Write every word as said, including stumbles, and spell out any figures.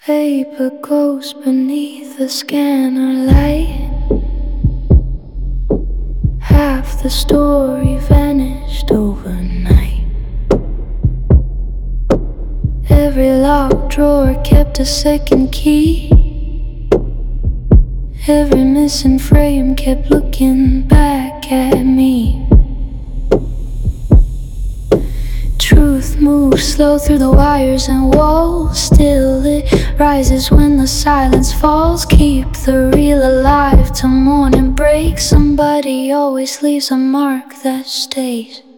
Paper goes beneath the scanner light. Half the story vanished overnight. Every locked drawer kept a second key. Every missing frame kept looking back at me. Truth moves slow through the wires and walls. Still it rises when the silence falls. Keep the real alive till morning breaks. Somebody always leaves a mark that stays.